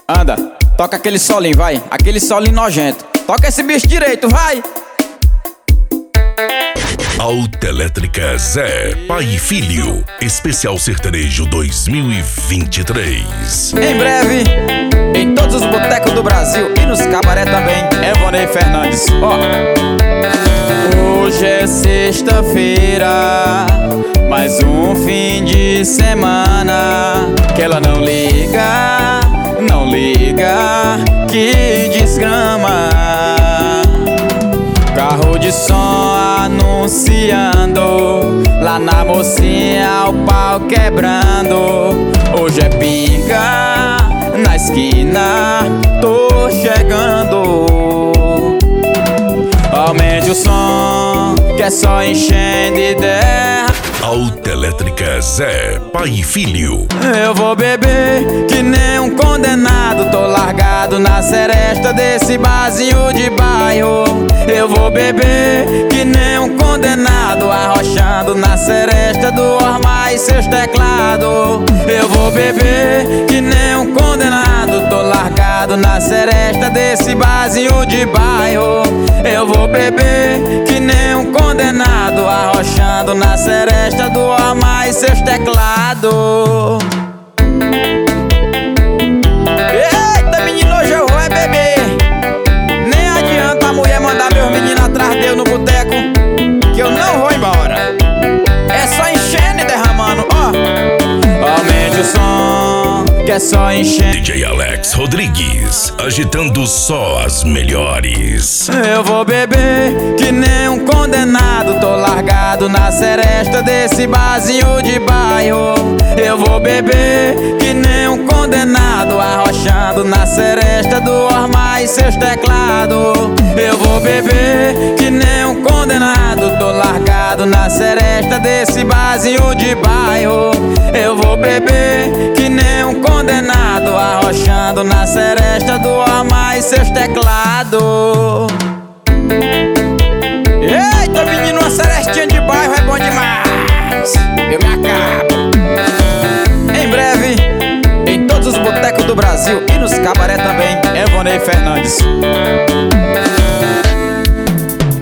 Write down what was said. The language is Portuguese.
Anda, toca aquele solinho, vai. Aquele solinho nojento. Toca esse bicho direito, vai. Autoelétrica Zé, pai e filho. Especial Sertanejo 2023. Em breve, em todos os botecos do Brasil e nos cabaré também, Evonei Fernandes. Ó. Hoje é sexta-feira, mais um fim de semana. Que ela não liga, não liga, que desgrama. Carro de som anunciando, lá na mocinha o pau quebrando. Hoje é pinga na esquina, tô chegando. Aumente o som, que é só enchendo ideia. Autoelétrica Zé, pai e filho. Eu vou beber que nem um condenado, tô largado na seresta desse barzinho de bairro. Eu vou beber que nem um condenado, arrochando na seresta do Ormar e seus teclados. Eu vou beber que nem um condenado, tô largado na seresta desse barzinho de bairro. Eu vou beber que nem um condenado, arrochando na seresta do Ormar e seus teclados. Eita, menino, hoje eu vou é beber. Nem adianta a mulher mandar meus meninos atrás dele no boteco, que eu não vou embora. É só enchendo e derramando, ó. Aumente o som, que é só enchendo. DJ Alex Rodrigues, agitando só as melhores. Eu vou beber que nem um condenado, tô largado na seresta desse barzinho de bairro. Eu vou beber que nem um condenado, arrochando na seresta do Ormar e seus teclados. Eu vou beber que nem um condenado, tô largado na seresta desse barzinho de bairro. Eu vou beber que nem um condenado, arrochando na seresta do Ormar e seus teclados. Eita, menino, uma serestinha de bairro é bom demais. Eu me acabo. Em breve, em todos os botecos do Brasil e nos cabaré também, Evonei Fernandes.